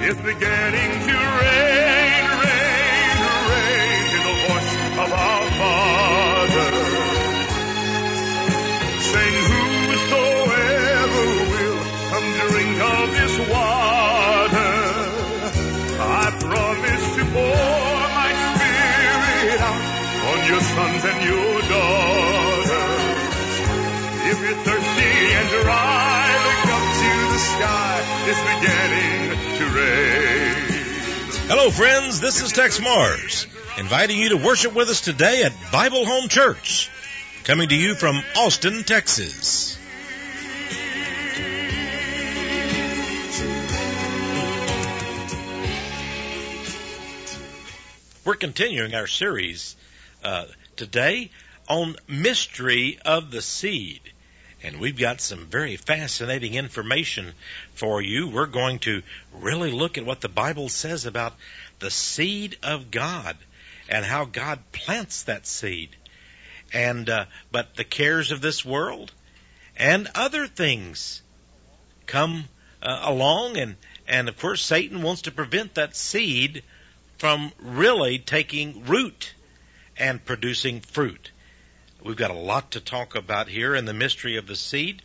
is beginning to reign, reign, reign in the voice of our Father. Saying, whosoever will come drink of this water, I promise to pour my Spirit out on your sons and your daughters. If you're thirsty and dry, look up to the sky. It's beginning to rain. Hello, friends. This is Tex Mars, inviting you to worship with us today at Bible Home Church, coming to you from Austin, Texas. We're continuing our series today on Mystery of the Seed. And we've got some very fascinating information for you. We're going to really look at what the Bible says about the seed of God and how God plants that seed. And but the cares of this world and other things come along, and of course Satan wants to prevent that seed from really taking root and producing fruit. We've got a lot to talk about here in the mystery of the seed.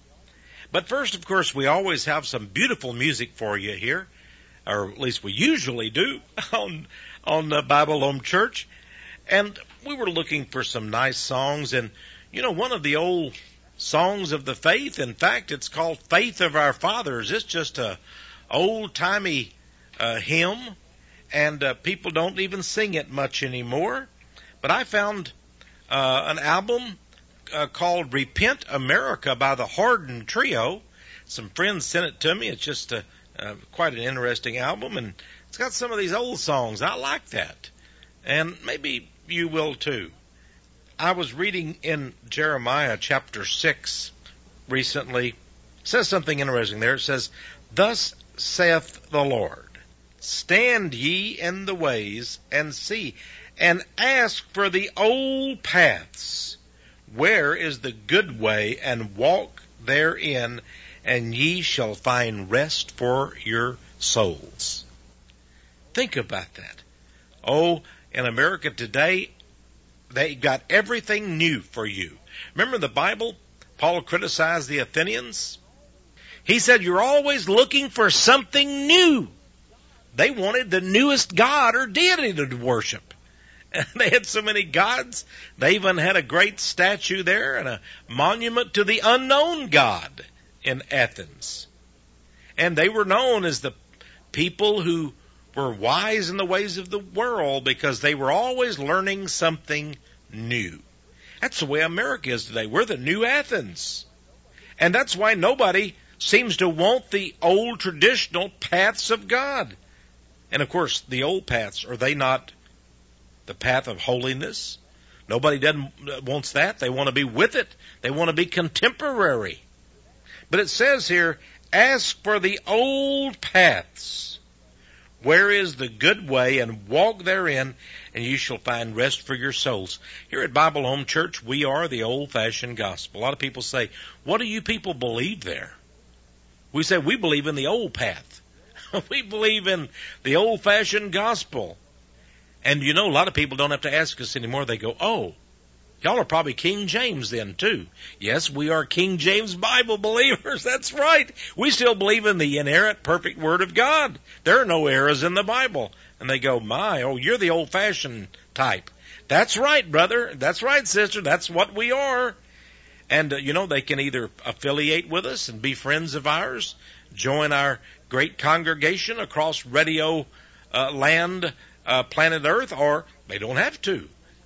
But first, of course, we always have some beautiful music for you here, or at least we usually do on Bible Home Church. And we were looking for some nice songs, and you know, one of the old songs of the faith, in fact, it's called Faith of Our Fathers. It's just a old-timey hymn, and people don't even sing it much anymore. But I found an album called Repent America by the Hardin Trio. Some friends sent it to me. It's just quite an interesting album, and it's got some of these old songs. I like that, and maybe you will too. I was reading in Jeremiah chapter 6 recently. It says something interesting there. It says, "Thus saith the Lord, stand ye in the ways and see, and ask for the old paths. Where is the good way, and walk therein, and ye shall find rest for your souls." Think about that. Oh, in America today, they got everything new for you. Remember the Bible? Paul criticized the Athenians. He said, you're always looking for something new. They wanted the newest god or deity to worship. And they had so many gods. They even had a great statue there and a monument to the unknown God in Athens. And they were known as the people who were wise in the ways of the world because they were always learning something new. That's the way America is today. We're the new Athens. And that's why nobody seems to want the old traditional paths of God. And of course, the old paths, are they not the path of holiness? Nobody wants that. They want to be with it. They want to be contemporary. But it says here, ask for the old paths. Where is the good way, and walk therein, and you shall find rest for your souls. Here at Bible Home Church, we are the old-fashioned gospel. A lot of people say, what do you people believe there? We say, we believe in the old path. We believe in the old-fashioned gospel. And you know, a lot of people don't have to ask us anymore. They go, oh, y'all are probably King James then too. Yes, we are King James Bible believers. That's right. We still believe in the inerrant, perfect Word of God. There are no errors in the Bible. And they go, you're the old-fashioned type. That's right, brother. That's right, sister. That's what we are. And, you know, they can either affiliate with us and be friends of ours, join our great congregation across radio land, planet Earth, or they don't have to.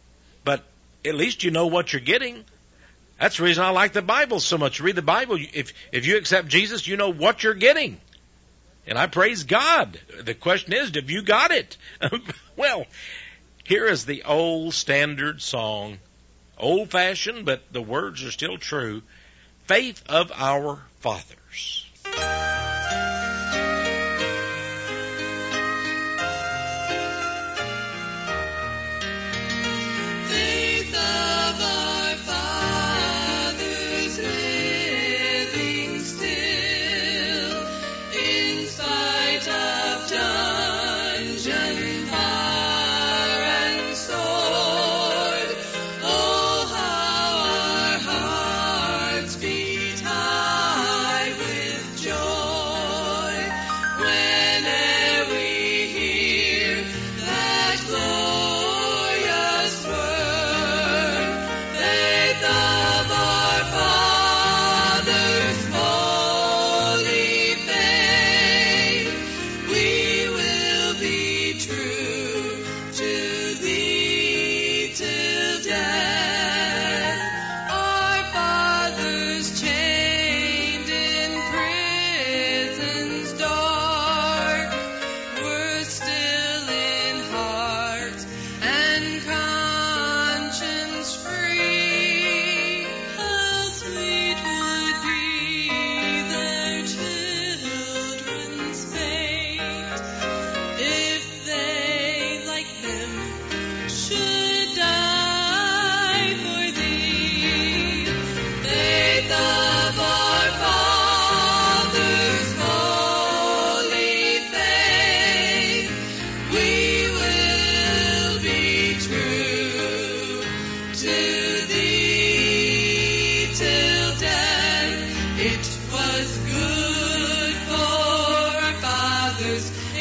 But at least you know what you're getting. That's the reason I like the Bible so much. Read the Bible. If you accept Jesus, you know what you're getting. And I praise God. The question is, have you got it? Well, here is the old standard song. Old-fashioned, but the words are still true. Faith of Our Fathers. Living still in spite of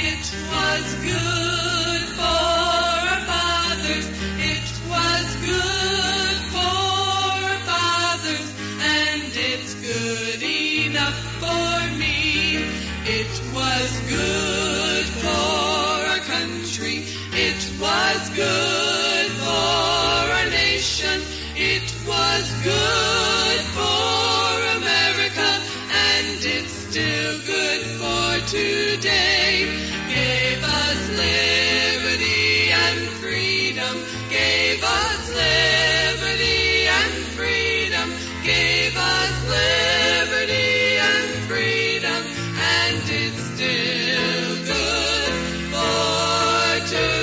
It was good for our fathers. It was good for our fathers. And it's good enough for me. It was good for our country. It was good for our nation. It was good for America. And it's still good for today. Gave us liberty and freedom. Gave us liberty and freedom. Gave us liberty and freedom. And it's still good for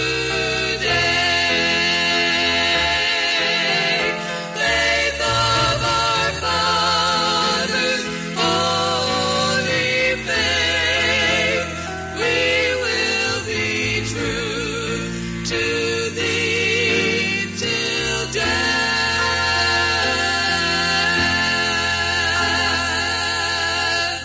today. Faith of our fathers, holy faith, we will be true to thee till death.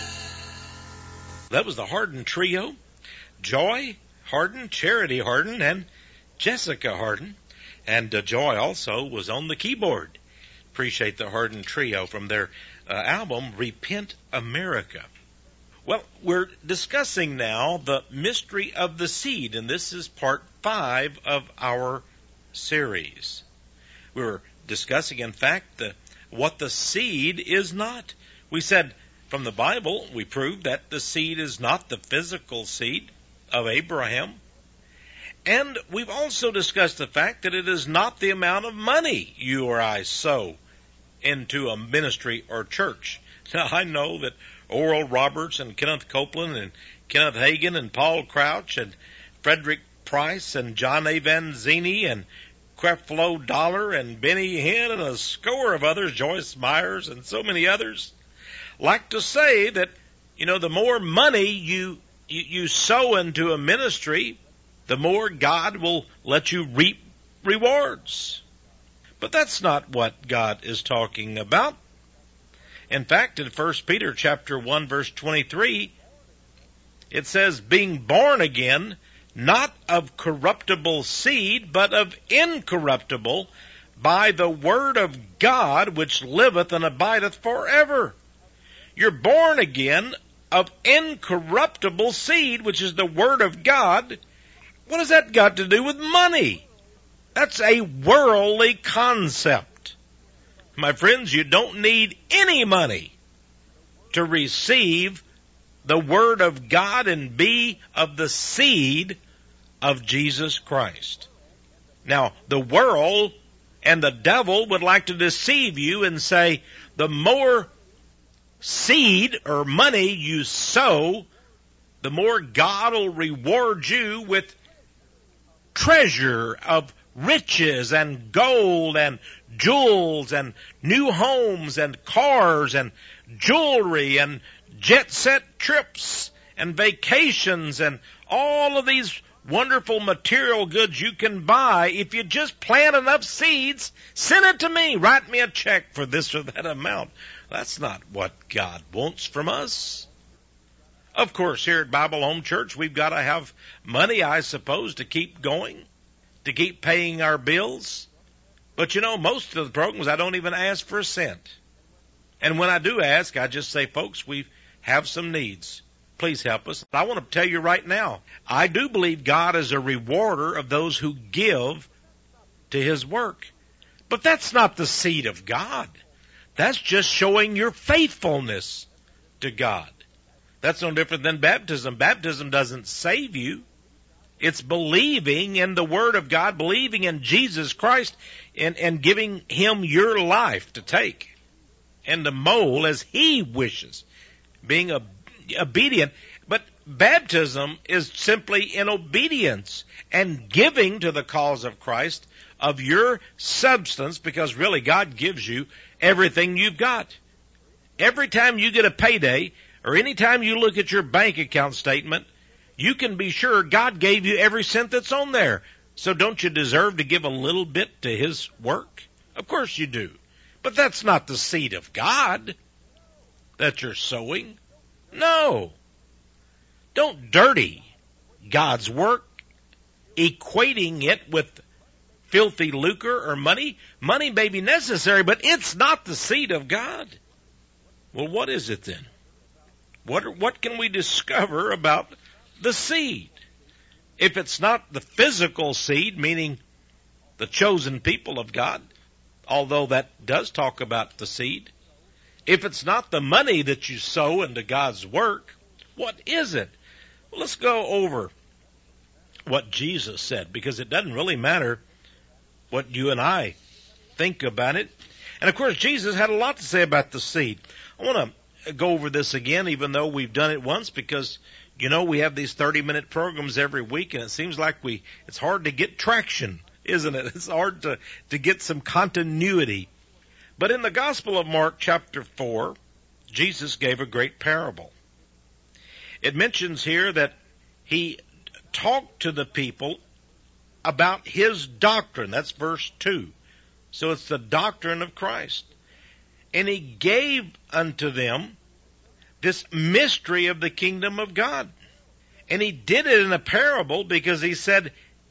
That was the Hardin Trio. Joy Hardin, Charity Hardin, and Jessica Hardin. And Joy also was on the keyboard. Appreciate the Hardin Trio from their album, Repent America. Well, we're discussing now the mystery of the seed, and this is part 5 of our series. We were discussing, in fact, what the seed is not. We said from the Bible, we proved that the seed is not the physical seed of Abraham. And we've also discussed the fact that it is not the amount of money you or I sow into a ministry or church. Now, I know that Oral Roberts and Kenneth Copeland and Kenneth Hagin and Paul Crouch and Frederick Price and John A. Vanzini and Creflo Dollar and Benny Hinn and a score of others, Joyce Myers and so many others, like to say that, the more money you sow into a ministry, the more God will let you reap rewards. But that's not what God is talking about. In fact, in 1 Peter chapter 1, verse 23, it says, being born again, not of corruptible seed, but of incorruptible, by the word of God, which liveth and abideth forever. You're born again of incorruptible seed, which is the word of God. What has that got to do with money? That's a worldly concept. My friends, you don't need any money to receive the word of God and be of the seed of Jesus Christ. Now, the world and the devil would like to deceive you and say, the more seed or money you sow, the more God will reward you with treasure of riches and gold and jewels and new homes and cars and jewelry and jet set trips and vacations and all of these wonderful material goods you can buy if you just plant enough seeds. Send it to me. Write me a check for this or that amount. That's not what God wants from us. Of course, here at Bible Home Church, we've got to have money, I suppose, to keep going, to keep paying our bills. But most of the programs, I don't even ask for a cent. And when I do ask, I just say, folks, we have some needs. Please help us. I want to tell you right now, I do believe God is a rewarder of those who give to His work. But that's not the seed of God. That's just showing your faithfulness to God. That's no different than baptism. Baptism doesn't save you. It's believing in the Word of God, believing in Jesus Christ, and giving Him your life to take and to mold as He wishes, being obedient. But baptism is simply in obedience and giving to the cause of Christ of your substance, because really God gives you everything you've got. Every time you get a payday, or any time you look at your bank account statement, you can be sure God gave you every cent that's on there. So don't you deserve to give a little bit to His work? Of course you do. But that's not the seed of God that you're sowing. No. Don't dirty God's work, equating it with filthy lucre or money. Money may be necessary, but it's not the seed of God. Well, what is it then? What can we discover about the seed? If it's not the physical seed, meaning the chosen people of God, although that does talk about the seed. If it's not the money that you sow into God's work, what is it? Well, let's go over what Jesus said, because it doesn't really matter what you and I think about it. And of course, Jesus had a lot to say about the seed. I want to go over this again, even though we've done it once, because you know, we have these 30-minute programs every week, and it seems like it's hard to get traction, isn't it? It's hard to get some continuity. But in the Gospel of Mark, chapter 4, Jesus gave a great parable. It mentions here that he talked to the people about his doctrine. That's verse 2. So it's the doctrine of Christ. And he gave unto them this mystery of the kingdom of God. And he did it in a parable because he said,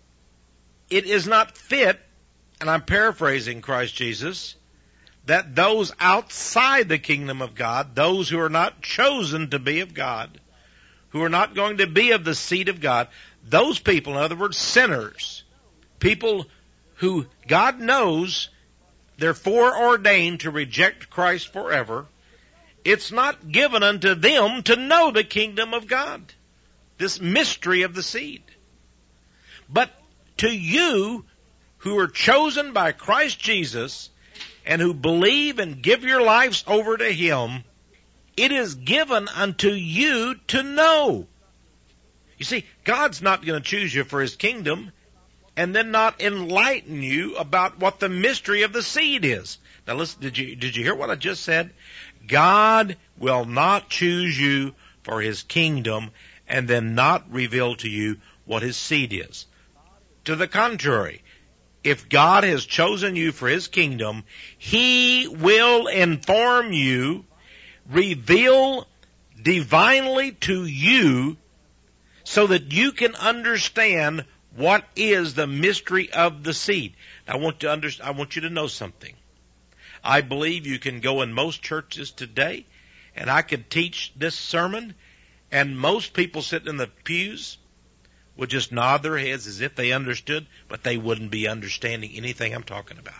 it is not fit, and I'm paraphrasing Christ Jesus, that those outside the kingdom of God, those who are not chosen to be of God, who are not going to be of the seed of God, those people, in other words, sinners, people who God knows they're foreordained to reject Christ forever, it's not given unto them to know the kingdom of God, this mystery of the seed. But to you who are chosen by Christ Jesus and who believe and give your lives over to Him, it is given unto you to know. You see, God's not going to choose you for His kingdom and then not enlighten you about what the mystery of the seed is. Now listen, did you hear what I just said? God will not choose you for His kingdom and then not reveal to you what His seed is. To the contrary, if God has chosen you for His kingdom, He will inform you, reveal divinely to you, so that you can understand what is the mystery of the seed. Now, I want you to know something. I believe you can go in most churches today, and I could teach this sermon, and most people sitting in the pews would just nod their heads as if they understood, but they wouldn't be understanding anything I'm talking about.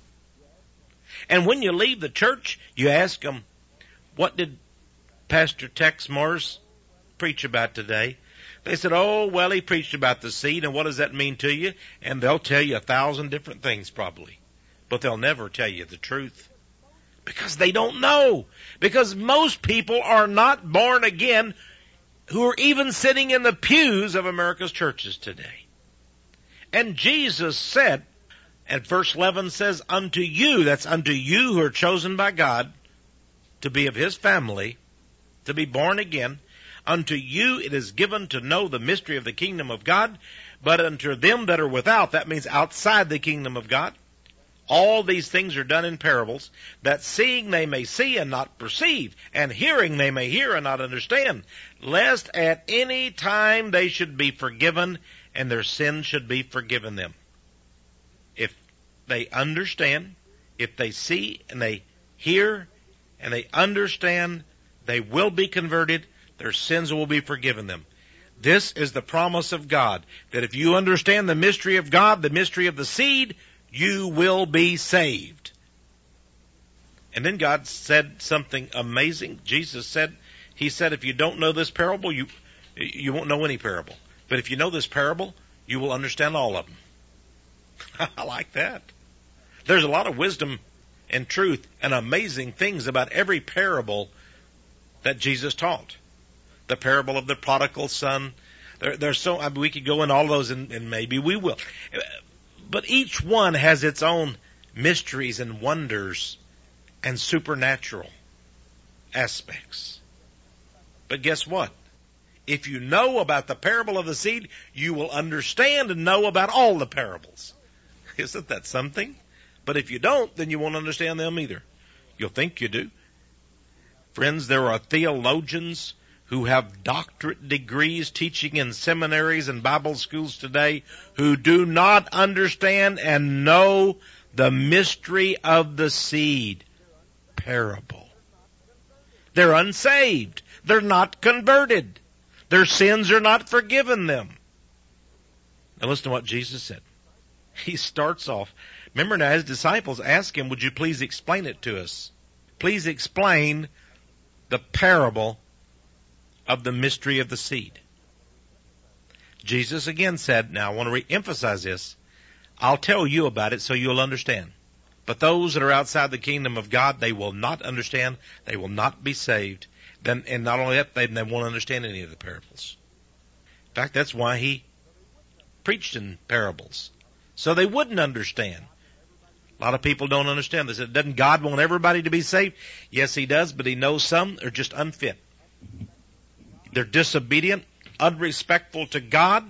And when you leave the church, you ask them, what did Pastor Tex Morris preach about today? They said, oh, well, he preached about the seed, and what does that mean to you? And they'll tell you 1,000 different things probably, but they'll never tell you the truth because they don't know. Because most people are not born again who are even sitting in the pews of America's churches today. And Jesus said, and verse 11 says, unto you, that's unto you who are chosen by God to be of His family, to be born again, unto you it is given to know the mystery of the kingdom of God, but unto them that are without, that means outside the kingdom of God, all these things are done in parables, that seeing they may see and not perceive, and hearing they may hear and not understand, lest at any time they should be forgiven, and their sins should be forgiven them. If they understand, if they see and they hear and they understand, they will be converted, their sins will be forgiven them. This is the promise of God, that if you understand the mystery of God, the mystery of the seed, you will be saved. And then God said something amazing. Jesus said, He said, if you don't know this parable, you won't know any parable. But if you know this parable, you will understand all of them. I like that. There's a lot of wisdom and truth and amazing things about every parable that Jesus taught. The parable of the prodigal son. There's so, I mean, we could go in all those, and maybe we will. But each one has its own mysteries and wonders and supernatural aspects. But guess what? If you know about the parable of the seed, you will understand and know about all the parables. Isn't that something? But if you don't, then you won't understand them either. You'll think you do. Friends, there are theologians who have doctorate degrees teaching in seminaries and Bible schools today who do not understand and know the mystery of the seed parable. They're unsaved. They're not converted. Their sins are not forgiven them. Now listen to what Jesus said. He starts off. Remember now, his disciples ask him, would you please explain it to us? Please explain the parable of the mystery of the seed. Jesus again said, now I want to re-emphasize this, I'll tell you about it so you'll understand. But those that are outside the kingdom of God, they will not understand, they will not be saved. Then, and not only that, they won't understand any of the parables. In fact, that's why he preached in parables, so they wouldn't understand. A lot of people don't understand. They said, doesn't God want everybody to be saved? Yes, he does, but he knows some are just unfit. They're disobedient, unrespectful to God,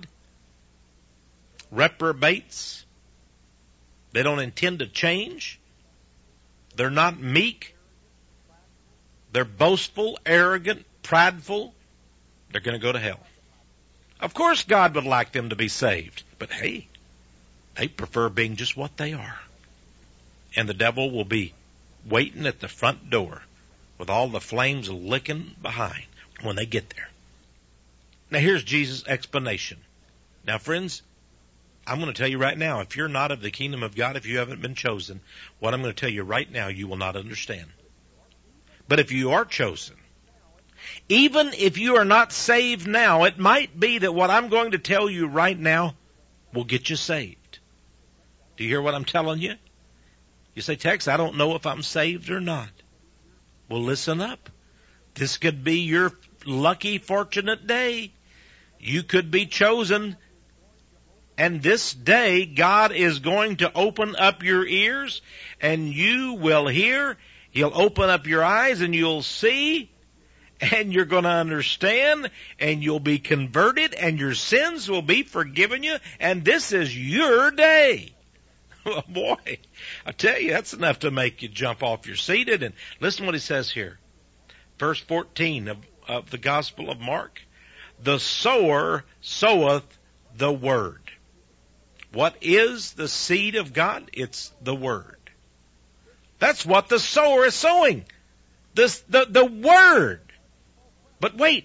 reprobates. They don't intend to change. They're not meek. They're boastful, arrogant, prideful. They're going to go to hell. Of course God would like them to be saved, but hey, they prefer being just what they are. And the devil will be waiting at the front door with all the flames licking behind when they get there. Now here's Jesus' explanation. Now friends, I'm going to tell you right now, if you're not of the kingdom of God, if you haven't been chosen, what I'm going to tell you right now, you will not understand. But if you are chosen, even if you are not saved now, it might be that what I'm going to tell you right now will get you saved. Do you hear what I'm telling you? You say, Tex, I don't know if I'm saved or not. Well, listen up. This could be your lucky, fortunate day. You could be chosen. And this day, God is going to open up your ears and you will hear. He'll open up your eyes and you'll see. And you're going to understand. And you'll be converted. And your sins will be forgiven you. And this is your day. Oh boy, I tell you, that's enough to make you jump off your seat. And listen to what he says here. Verse 14 of the Gospel of Mark. The sower soweth the word. What is the seed of God? It's the word. That's what the sower is sowing. The word. But wait.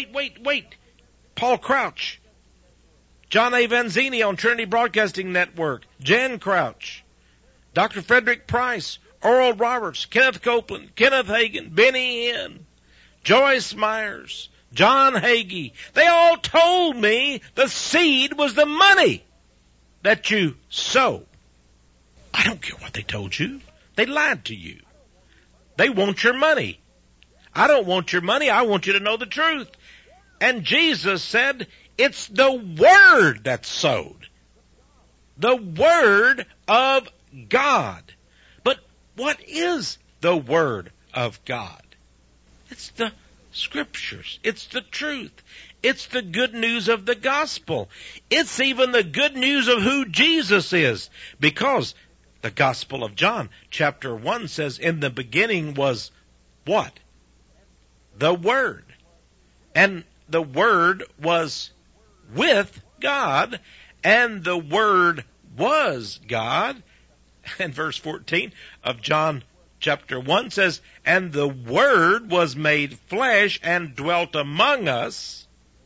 Paul Crouch. John A. Vanzini on Trinity Broadcasting Network. Jan Crouch. Dr. Frederick Price. Oral Roberts. Kenneth Copeland. Kenneth Hagin. Benny Hinn. Joyce Myers. John Hagee. They all told me the seed was the money that you sow. I don't care what they told you. They lied to you. They want your money. I don't want your money. I want you to know the truth. And Jesus said, it's the word that's sowed. The word of God. But what is the word of God? It's the scriptures. It's the truth. It's the good news of the gospel. It's even the good news of who Jesus is. Because the Gospel of John, chapter 1 says, in the beginning was what? The Word. And the Word was with God, and the Word was God. And verse 14 of John chapter 1 says, and the Word was made flesh and dwelt among us.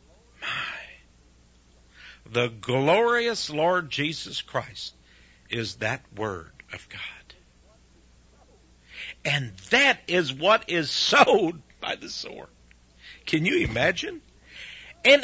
The glorious Lord Jesus Christ is that Word of God. And that is what is sowed by the sower. Can you imagine? And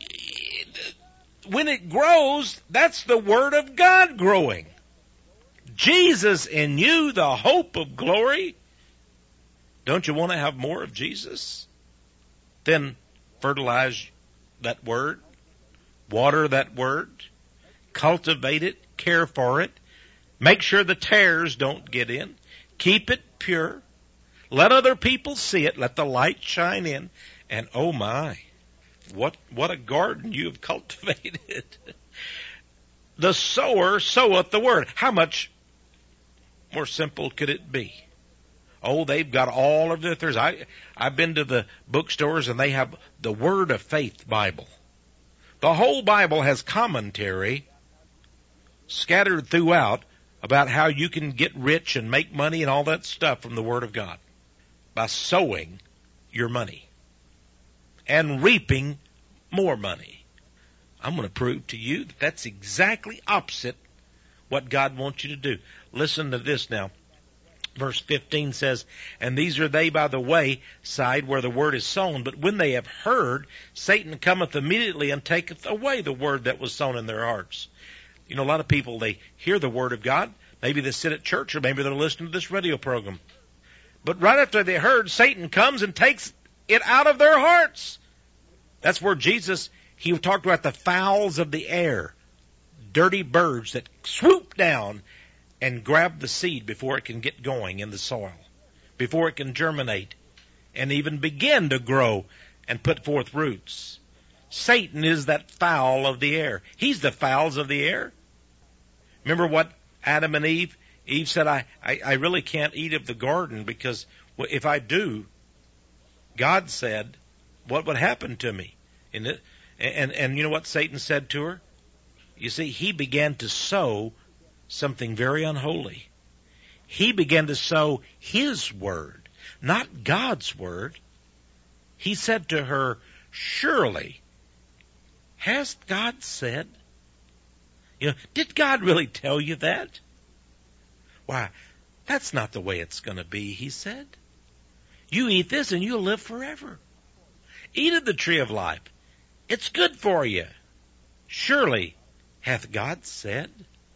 when it grows, that's the Word of God growing. Jesus in you, the hope of glory. Don't you want to have more of Jesus? Then fertilize that Word. Water that Word. Cultivate it. Care for it. Make sure the tares don't get in. Keep it pure. Let other people see it. Let the light shine in. And oh my, what a garden you have cultivated. The sower soweth the word. How much more simple could it be? Oh, they've got all of the authors. I've been to the bookstores and they have the Word of Faith Bible. The whole Bible has commentary scattered throughout about how you can get rich and make money and all that stuff from the Word of God by sowing your money and reaping more money. I'm going to prove to you that that's exactly opposite what God wants you to do. Listen to this now. Verse 15 says, and these are they by the wayside where the word is sown. But when they have heard, Satan cometh immediately and taketh away the word that was sown in their hearts. You know, a lot of people, they hear the word of God. Maybe they sit at church or maybe they're listening to this radio program. But right after they heard, Satan comes and takes it out of their hearts. That's where Jesus, he talked about the fowls of the air, dirty birds that swoop down and grab the seed before it can get going in the soil, before it can germinate and even begin to grow and put forth roots. Satan is that fowl of the air. He's the fowls of the air. Remember what Adam and Eve said, I really can't eat of the garden because if I do, God said, what would happen to me? And you know what Satan said to her? You see, he began to sow something very unholy. He began to sow his word, not God's word. He said to her, surely, has God said? You know, did God really tell you that? Why, that's not the way it's going to be, he said. You eat this and you'll live forever. Eat of the tree of life. It's good for you. Surely, hath God said?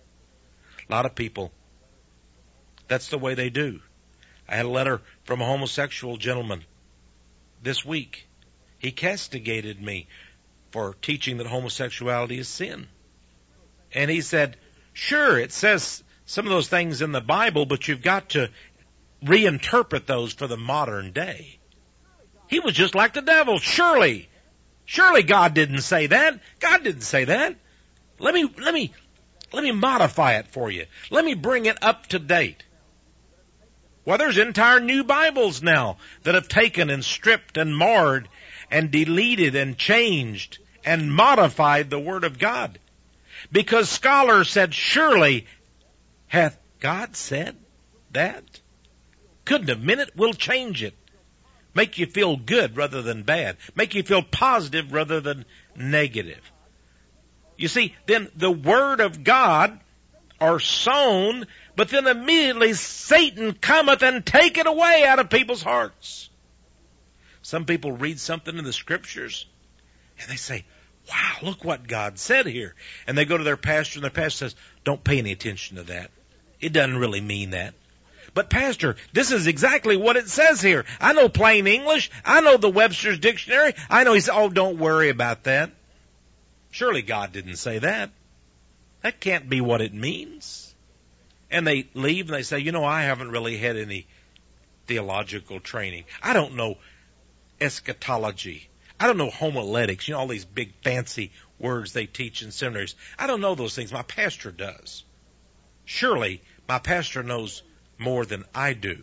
A lot of people, that's the way they do. I had a letter from a homosexual gentleman this week. He castigated me for teaching that homosexuality is sin. And he said, sure, it says some of those things in the Bible, but you've got to reinterpret those for the modern day. He was just like the devil. Surely God didn't say that. God didn't say that. Let me modify it for you. Let me bring it up to date. Well, there's entire new Bibles now that have taken and stripped and marred and deleted and changed and modified the Word of God. Because scholars said, surely hath God said that? Couldn't have meant it. We'll change it. Make you feel good rather than bad. Make you feel positive rather than negative. You see, then the Word of God are sown, but then immediately Satan cometh and take it away out of people's hearts. Some people read something in the Scriptures, and they say, wow, look what God said here. And they go to their pastor, and their pastor says, don't pay any attention to that. It doesn't really mean that. But pastor, this is exactly what it says here. I know plain English. I know the Webster's Dictionary. I know he said, oh, don't worry about that. Surely God didn't say that. That can't be what it means. And they leave and they say, you know, I haven't really had any theological training. I don't know eschatology. I don't know homiletics. You know, all these big fancy words they teach in seminaries. I don't know those things. My pastor does. Surely my pastor knows more than I do.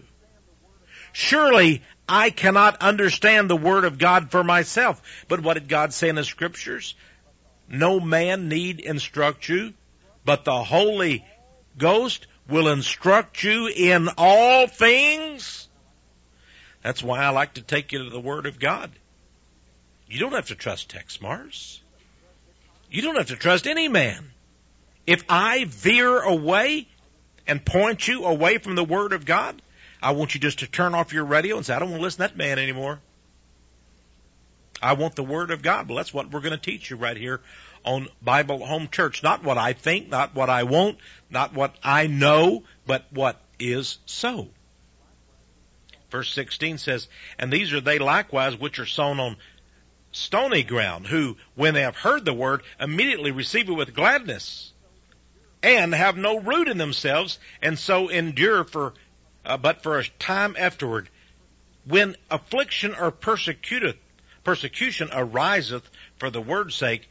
Surely I cannot understand the Word of God for myself. But what did God say in the Scriptures? No man need instruct you, but the Holy Ghost will instruct you in all things. That's why I like to take you to the Word of God. You don't have to trust text marks. You don't have to trust any man. If I veer away and point you away from the Word of God, I want you just to turn off your radio and say, I don't want to listen to that man anymore. I want the Word of God. Well, that's what we're going to teach you right here on Bible Home Church. Not what I think, not what I want, not what I know, but what is so. Verse 16 says, and these are they likewise which are sown on stony ground, who, when they have heard the word, immediately receive it with gladness, and have no root in themselves, and so endure but for a time afterward. When affliction or persecution ariseth for the word's sake,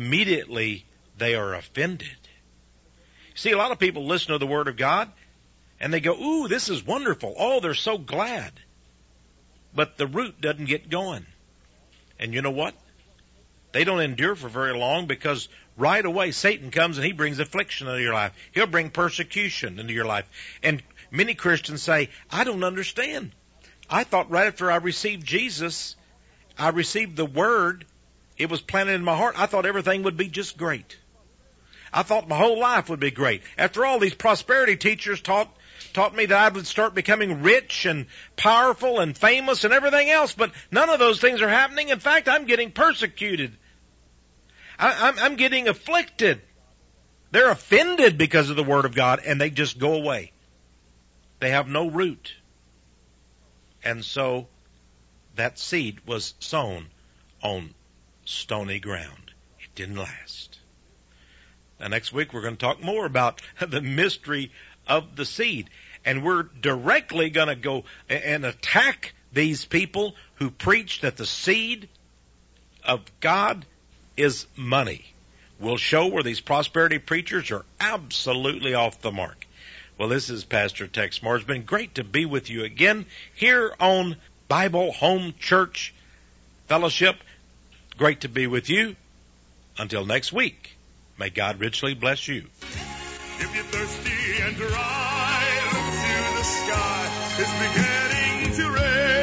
immediately they are offended. See, a lot of people listen to the Word of God, And they go, ooh, this is wonderful. Oh, they're so glad. But the root doesn't get going. And you know what? They don't endure for very long, because right away Satan comes and he brings affliction into your life. He'll bring persecution into your life. And many Christians say, I don't understand. I thought right after I received Jesus, I received the Word, it was planted in my heart, I thought everything would be just great. I thought my whole life would be great. After all, these prosperity teachers taught me that I would start becoming rich and powerful and famous and everything else, but none of those things are happening. In fact, I'm getting persecuted. I'm getting afflicted. They're offended because of the Word of God, and they just go away. They have no root. And so that seed was sown on stony ground. It didn't last. Now, next week we're going to talk more about the mystery of the seed. And we're directly going to go and attack these people who preach that the seed of God is money. We'll show where these prosperity preachers are absolutely off the mark. Well, this is Pastor Tex Moore. It's been great to be with you again here on Bible Home Church Fellowship. Great to be with you. Until next week, may God richly bless you. If you're thirsty and dry, look to the sky. It's beginning to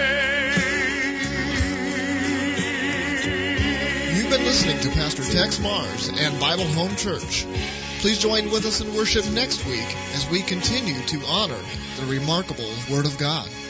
rain. You've been listening to Pastor Tex Mars and Bible Home Church. Please join with us in worship next week as we continue to honor the remarkable Word of God.